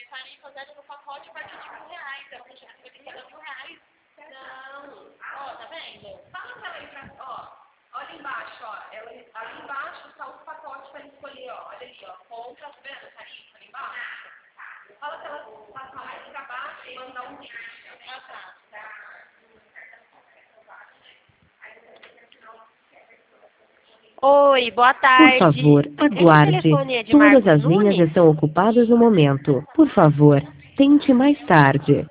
tarifas ali no pacote a partir de R$ 1.000. Então, você vai ter que pagar R$ 1.000. Não. Ó, tá vendo? Fala pra ela aí pra... Ó, olha embaixo, ó. Ali embaixo tá os pacotes pra escolher, ó. Olha ali, ó. Compra, tá vendo? Tarifa ali embaixo. Fala pra ela passar mais pra baixo e mandar um link. Ah, tá. Oi, boa Por tarde. favor, Esse aguarde. telefone é de Todas Marcos as linhas Nunes? estão ocupadas no momento. Por favor, tente mais tarde.